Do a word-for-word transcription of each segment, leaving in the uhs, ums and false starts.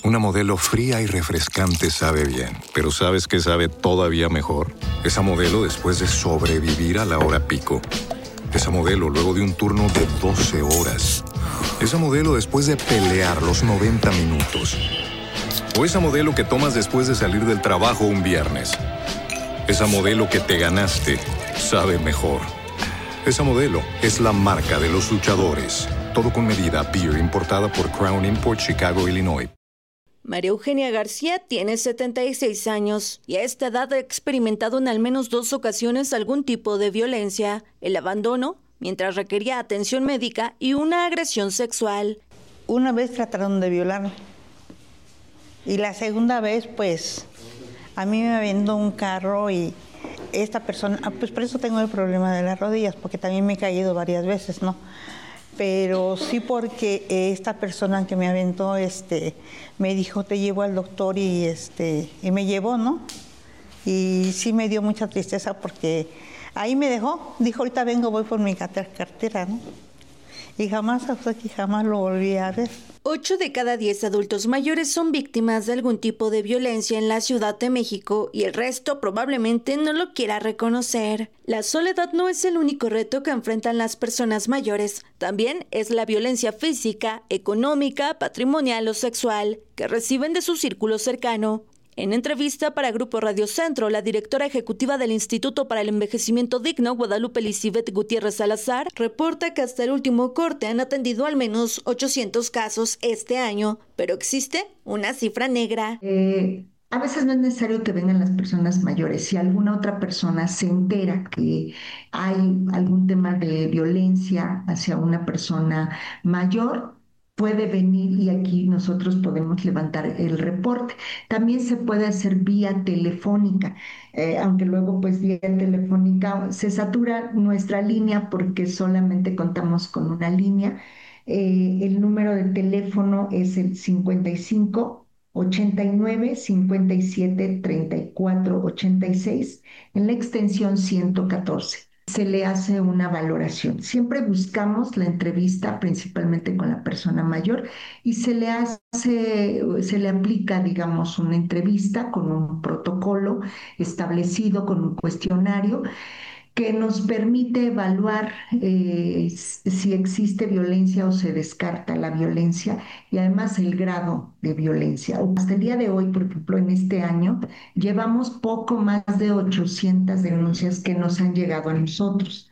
Una Modelo fría y refrescante sabe bien, pero ¿sabes qué sabe todavía mejor? Esa Modelo después de sobrevivir a la hora pico. Esa Modelo luego de un turno de doce horas. Esa Modelo después de pelear los noventa minutos. O esa Modelo que tomas después de salir del trabajo un viernes. Esa Modelo que te ganaste sabe mejor. Esa Modelo es la marca de los luchadores. Todo con medida. Beer importada por Crown Import, Chicago, Illinois. María Eugenia García tiene setenta y seis años y a esta edad ha experimentado en al menos dos ocasiones algún tipo de violencia, el abandono, mientras requería atención médica, y una agresión sexual. Una vez trataron de violarme y la segunda vez, pues, a mí me aventó un carro y esta persona, pues por eso tengo el problema de las rodillas, porque también me he caído varias veces, ¿no? Pero sí porque esta persona que me aventó, este, me dijo, te llevo al doctor y, este, y me llevó, ¿no? Y sí me dio mucha tristeza porque ahí me dejó, dijo, ahorita vengo, voy por mi cartera, ¿no? Y jamás, hasta que jamás lo volví a ver. Ocho de cada diez adultos mayores son víctimas de algún tipo de violencia en la Ciudad de México y el resto probablemente no lo quiera reconocer. La soledad no es el único reto que enfrentan las personas mayores. También es la violencia física, económica, patrimonial o sexual que reciben de su círculo cercano. En entrevista para Grupo Radio Centro, la directora ejecutiva del Instituto para el Envejecimiento Digno, Guadalupe Elizabeth Gutiérrez Salazar, reporta que hasta el último corte han atendido al menos ochocientos casos este año, pero existe una cifra negra. Eh, a veces no es necesario que vengan las personas mayores. Si alguna otra persona se entera que hay algún tema de violencia hacia una persona mayor, puede venir y aquí nosotros podemos levantar el reporte. También se puede hacer vía telefónica, eh, aunque luego pues vía telefónica se satura nuestra línea porque solamente contamos con una línea. Eh, el número de teléfono es el cincuenta y cinco, ochenta y nueve, cincuenta y siete, treinta y cuatro, ochenta y seis en la extensión ciento catorce. Se le hace una valoración. Siempre buscamos la entrevista principalmente con la persona mayor y se le hace, se le aplica, digamos, una entrevista con un protocolo establecido, con un cuestionario que nos permite evaluar eh, si existe violencia o se descarta la violencia y además el grado de violencia. Hasta el día de hoy, por ejemplo, en este año, llevamos poco más de ochocientas denuncias que nos han llegado a nosotros.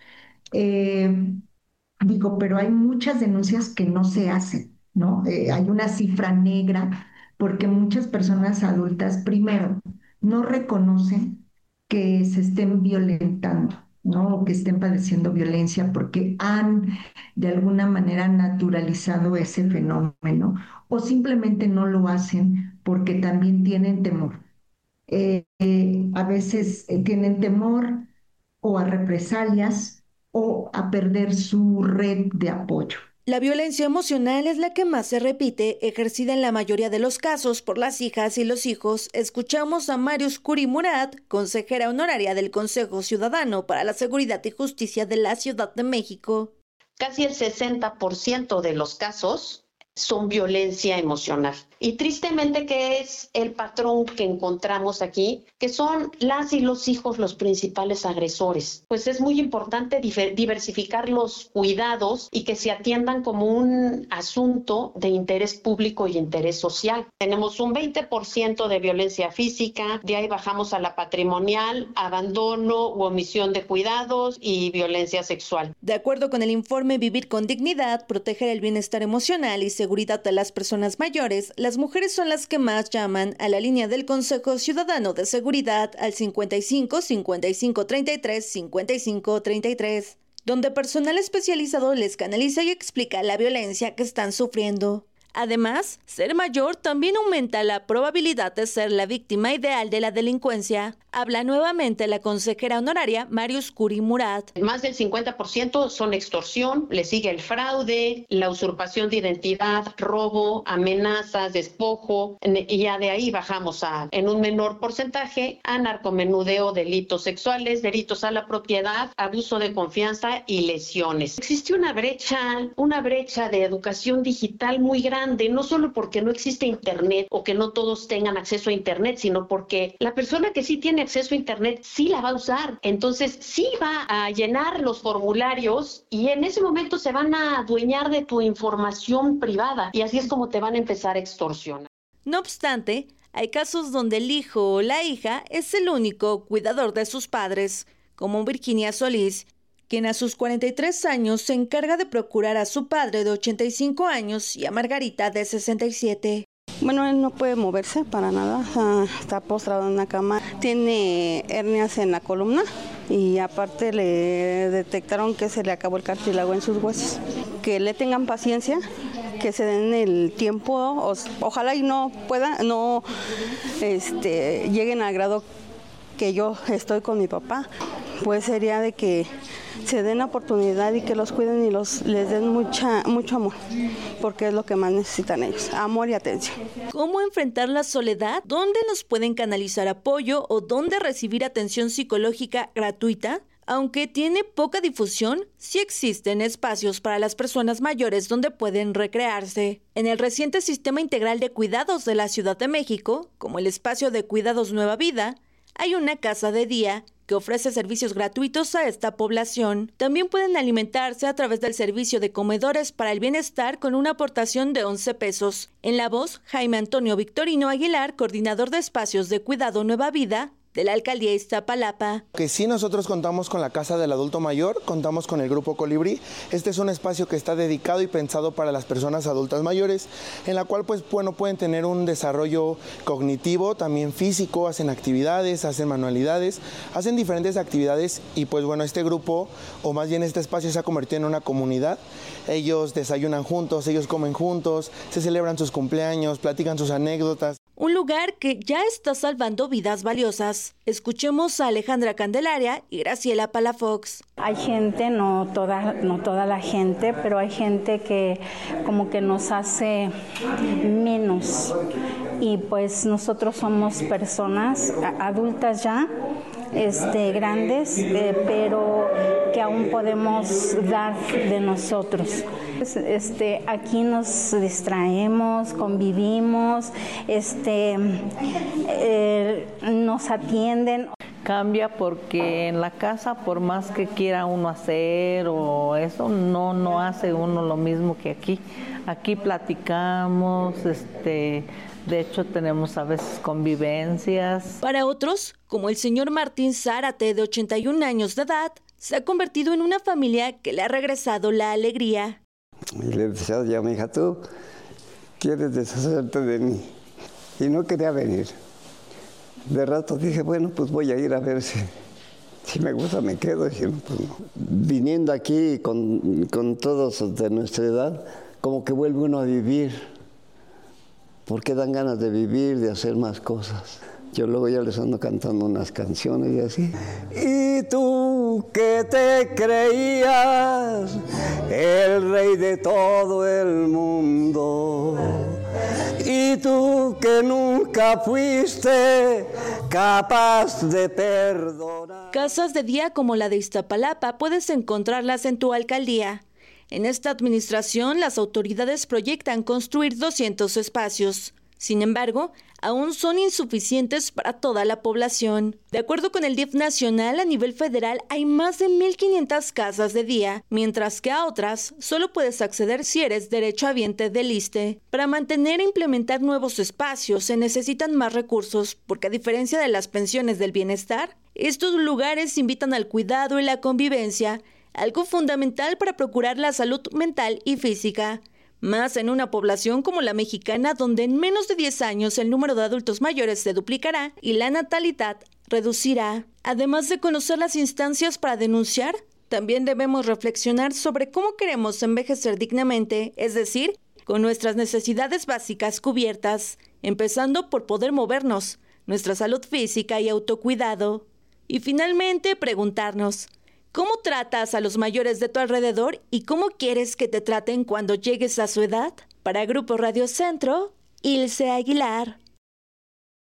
Eh, digo, pero hay muchas denuncias que no se hacen, ¿no? Eh, hay una cifra negra porque muchas personas adultas, primero, no reconocen que se estén violentando, ¿no? O que estén padeciendo violencia porque han de alguna manera naturalizado ese fenómeno o simplemente no lo hacen porque también tienen temor. Eh, eh, a veces eh, tienen temor o a represalias o a perder su red de apoyo. La violencia emocional es la que más se repite, ejercida en la mayoría de los casos por las hijas y los hijos. Escuchamos a Marius Curi Murat, consejera honoraria del Consejo Ciudadano para la Seguridad y Justicia de la Ciudad de México. Casi el sesenta por ciento de los casos son violencia emocional. Y tristemente, ¿qué es el patrón que encontramos aquí? Que son las y los hijos los principales agresores. Pues es muy importante diversificar los cuidados y que se atiendan como un asunto de interés público y interés social. Tenemos un veinte por ciento de violencia física, de ahí bajamos a la patrimonial, abandono u omisión de cuidados y violencia sexual. De acuerdo con el informe Vivir con Dignidad, proteger el bienestar emocional y seguridad de las personas mayores, las mujeres son las que más llaman a la línea del Consejo Ciudadano de Seguridad al cincuenta y cinco, cincuenta y cinco, treinta y tres, cincuenta y cinco, treinta y tres, donde personal especializado les canaliza y explica la violencia que están sufriendo. Además, ser mayor también aumenta la probabilidad de ser la víctima ideal de la delincuencia. Habla nuevamente la consejera honoraria Marius Curi Murat. Más del cincuenta por ciento son extorsión, le sigue el fraude, la usurpación de identidad, robo, amenazas, despojo, y ya de ahí bajamos a, en un menor porcentaje, a narcomenudeo, delitos sexuales, delitos a la propiedad, abuso de confianza y lesiones. Existe una brecha, una brecha de educación digital muy grande grande, no solo porque no existe internet o que no todos tengan acceso a internet, sino porque la persona que sí tiene acceso a internet sí la va a usar. Entonces sí va a llenar los formularios y en ese momento se van a adueñar de tu información privada y así es como te van a empezar a extorsionar. No obstante, hay casos donde el hijo o la hija es el único cuidador de sus padres, como Virginia Solís, quien a sus cuarenta y tres años se encarga de procurar a su padre de ochenta y cinco años y a Margarita de sesenta y siete. Bueno, él no puede moverse para nada, está postrado en una cama, tiene hernias en la columna y aparte le detectaron que se le acabó el cartílago en sus huesos. Que le tengan paciencia, que se den el tiempo, o, ojalá y no pueda, no este, lleguen al grado que yo estoy con mi papá, pues sería de que se den la oportunidad y que los cuiden y los les den mucha mucho amor, porque es lo que más necesitan ellos, amor y atención. ¿Cómo enfrentar la soledad? ¿Dónde nos pueden canalizar apoyo o dónde recibir atención psicológica gratuita? Aunque tiene poca difusión, sí existen espacios para las personas mayores donde pueden recrearse. En el reciente Sistema Integral de Cuidados de la Ciudad de México, como el espacio de Cuidados Nueva Vida, hay una casa de día que ofrece servicios gratuitos a esta población. También pueden alimentarse a través del servicio de comedores para el bienestar con una aportación de once pesos. En la voz, Jaime Antonio Victorino Aguilar, coordinador de espacios de Cuidado Nueva Vida de la Alcaldía Iztapalapa. Que sí, nosotros contamos con la Casa del Adulto Mayor, contamos con el Grupo Colibrí. Este es un espacio que está dedicado y pensado para las personas adultas mayores, en la cual pues bueno, pueden tener un desarrollo cognitivo, también físico, hacen actividades, hacen manualidades, hacen diferentes actividades y pues bueno, este grupo, o más bien este espacio se ha convertido en una comunidad. Ellos desayunan juntos, ellos comen juntos, se celebran sus cumpleaños, platican sus anécdotas. Un lugar que ya está salvando vidas valiosas. Escuchemos a Alejandra Candelaria y Graciela Palafox. Hay gente, no toda, no toda la gente, pero hay gente que como que nos hace menos. Y pues nosotros somos personas adultas ya, este, grandes, eh, pero que aún podemos dar de nosotros. Este, aquí nos distraemos, convivimos, este, eh, nos atienden. Cambia porque en la casa, por más que quiera uno hacer o eso, no, no hace uno lo mismo que aquí. Aquí platicamos, este, de hecho tenemos a veces convivencias. Para otros, como el señor Martín Zárate, de ochenta y un años de edad, se ha convertido en una familia que le ha regresado la alegría. Y le decía ya, mi hija, tú quieres deshacerte de mí. Y no quería venir. De rato dije, bueno, pues voy a ir a ver si, si me gusta, me quedo. Y no, pues no. Viniendo aquí con, con todos de nuestra edad, como que vuelve uno a vivir. Porque dan ganas de vivir, de hacer más cosas. Yo luego ya les ando cantando unas canciones y así. Y tú que te creías el rey de todo el mundo, y tú que nunca fuiste capaz de perdonar. Casas de día como la de Iztapalapa puedes encontrarlas en tu alcaldía. En esta administración, las autoridades proyectan construir doscientos espacios. Sin embargo, aún son insuficientes para toda la población. De acuerdo con el D I F nacional, a nivel federal hay más de mil quinientas casas de día, mientras que a otras solo puedes acceder si eres derechohabiente del ISSSTE. Para mantener e implementar nuevos espacios se necesitan más recursos, porque a diferencia de las pensiones del bienestar, estos lugares invitan al cuidado y la convivencia, algo fundamental para procurar la salud mental y física. Más en una población como la mexicana, donde en menos de diez años el número de adultos mayores se duplicará y la natalidad reducirá. Además de conocer las instancias para denunciar, también debemos reflexionar sobre cómo queremos envejecer dignamente, es decir, con nuestras necesidades básicas cubiertas, empezando por poder movernos, nuestra salud física y autocuidado. Y finalmente preguntarnos, ¿cómo tratas a los mayores de tu alrededor y cómo quieres que te traten cuando llegues a su edad? Para Grupo Radio Centro, Ilse Aguilar.